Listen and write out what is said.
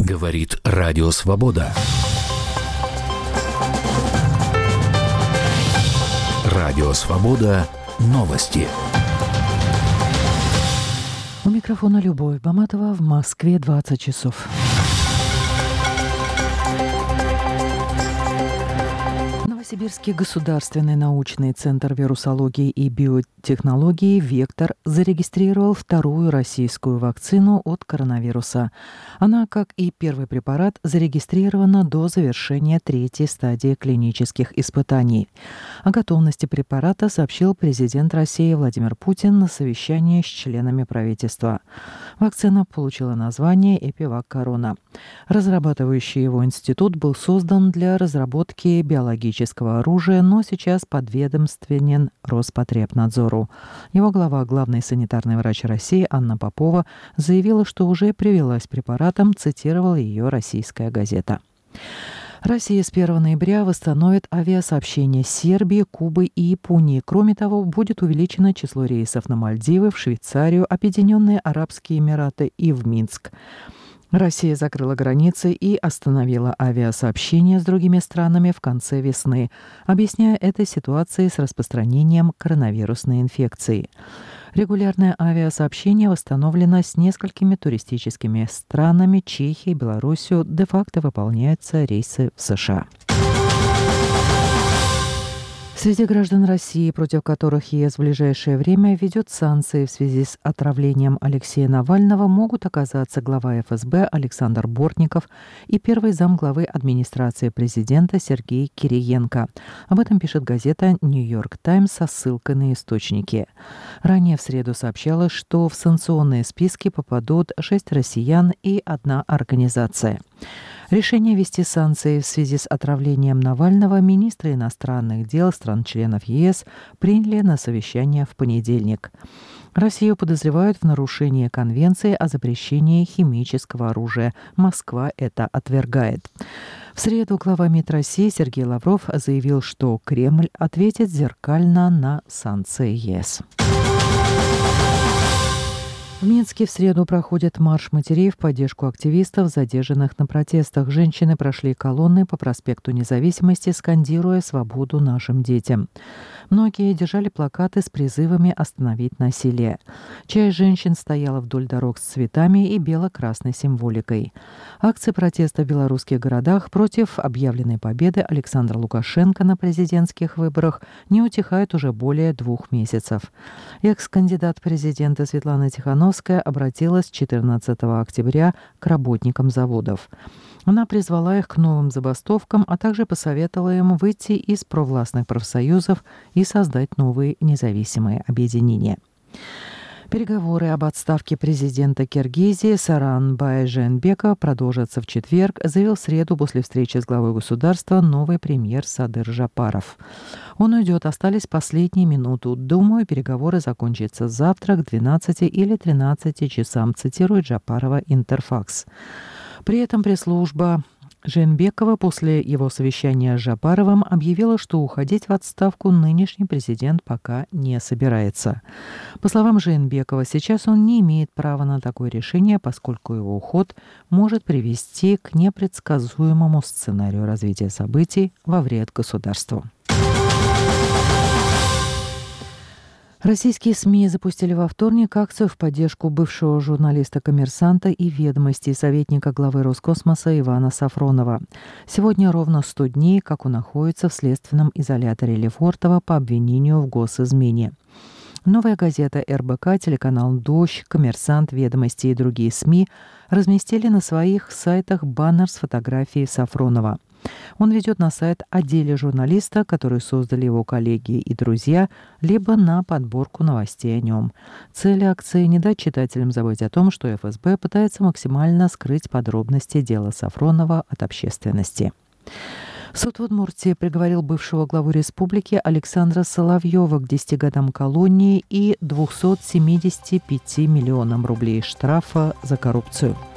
Говорит Радио Свобода. Радио Свобода. Новости. У микрофона Любовь Баматова. В Москве 20 часов. Новосибирский государственный научный центр вирусологии и биотехнологии «Вектор» зарегистрировал вторую российскую вакцину от коронавируса. Она, как и первый препарат, зарегистрирована до завершения третьей стадии клинических испытаний. О готовности препарата сообщил президент России Владимир Путин на совещании с членами правительства. Вакцина получила название «Эпивак Корона». Разрабатывающий его институт был создан для разработки биологического оружия, но сейчас подведомственен Роспотребнадзору. Его глава, главный санитарный врач России Анна Попова, заявила, что уже привилась препаратом, цитировала ее «Российская газета». Россия с 1 ноября восстановит авиасообщение с Сербией, Кубой и Японией. Кроме того, будет увеличено число рейсов на Мальдивы, в Швейцарию, Объединенные Арабские Эмираты и в Минск. Россия закрыла границы и остановила авиасообщение с другими странами в конце весны, объясняя это ситуацией с распространением коронавирусной инфекции. Регулярное авиасообщение восстановлено с несколькими туристическими странами. Чехией, Белоруссией де-факто выполняются рейсы в США. Среди граждан России, против которых ЕС в ближайшее время введет санкции в связи с отравлением Алексея Навального, могут оказаться глава ФСБ Александр Бортников и первый замглавы администрации президента Сергей Кириенко. Об этом пишет газета «Нью-Йорк Таймс» со ссылкой на источники. Ранее в среду сообщалось, что в санкционные списки попадут 6 россиян и 1 организация. Решение ввести санкции в связи с отравлением Навального министры иностранных дел стран-членов ЕС приняли на совещание в понедельник. Россию подозревают в нарушении Конвенции о запрещении химического оружия. Москва это отвергает. В среду глава МИД России Сергей Лавров заявил, что Кремль ответит зеркально на санкции ЕС. В Минске в среду проходит марш матерей в поддержку активистов, задержанных на протестах. Женщины прошли колонны по проспекту Независимости, скандируя «Свободу нашим детям». Многие держали плакаты с призывами остановить насилие. Часть женщин стояла вдоль дорог с цветами и бело-красной символикой. Акции протеста в белорусских городах против объявленной победы Александра Лукашенко на президентских выборах не утихают уже более 2 месяцев. Экс-кандидат президента Светлана Тихановская обратилась 14 октября к работникам заводов. Она призвала их к новым забастовкам, а также посоветовала им выйти из провластных профсоюзов и создать новые независимые объединения. Переговоры об отставке президента Киргизии Сооронбая Жээнбекова продолжатся в четверг, заявил в среду после встречи с главой государства новый премьер Садыр Жапаров. Он уйдет, остались последние минуты. Думаю, переговоры закончатся завтра к 12 или 13 часам, цитирует Жапарова Интерфакс. При этом пресс-служба Жээнбекова после его совещания с Жапаровым объявила, что уходить в отставку нынешний президент пока не собирается. По словам Жээнбекова, сейчас он не имеет права на такое решение, поскольку его уход может привести к непредсказуемому сценарию развития событий во вред государству. Российские СМИ запустили во вторник акцию в поддержку бывшего журналиста «Коммерсанта» и «Ведомостей» советника главы Роскосмоса Ивана Сафронова. Сегодня ровно 100 дней, как он находится в следственном изоляторе Лефортово по обвинению в госизмене. Новая газета РБК, телеканал «Дождь», «Коммерсант», «Ведомости» и другие СМИ разместили на своих сайтах баннер с фотографией Сафронова. Он ведет на сайт о деле журналиста, который создали его коллеги и друзья, либо на подборку новостей о нем. Цель акции – не дать читателям забыть о том, что ФСБ пытается максимально скрыть подробности дела Сафронова от общественности. Суд в Удмуртии приговорил бывшего главу республики Александра Соловьева к 10 годам колонии и 275 миллионам рублей штрафа за коррупцию.